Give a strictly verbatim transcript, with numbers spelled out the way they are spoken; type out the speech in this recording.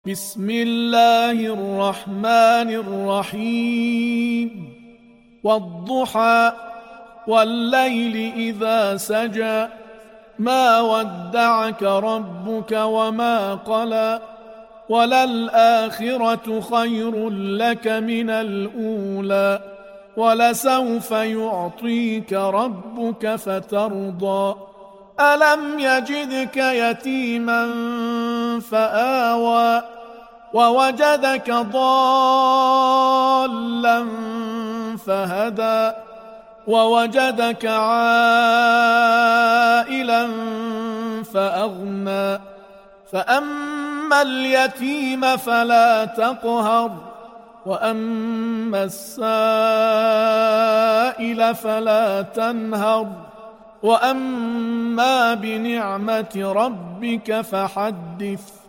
بسم الله الرحمن الرحيم والضحى والليل إذا سجى ما ودعك ربك وما قلى وللآخرة خير لك من الأولى ولسوف يعطيك ربك فترضى ألم يجدك يتيما فآوى ووجدك ضالا فهدى ووجدك عائلا فأغنى فأما اليتيم فلا تقهر وأما السائل فلا تنهر وأما بنعمة ربك فحدث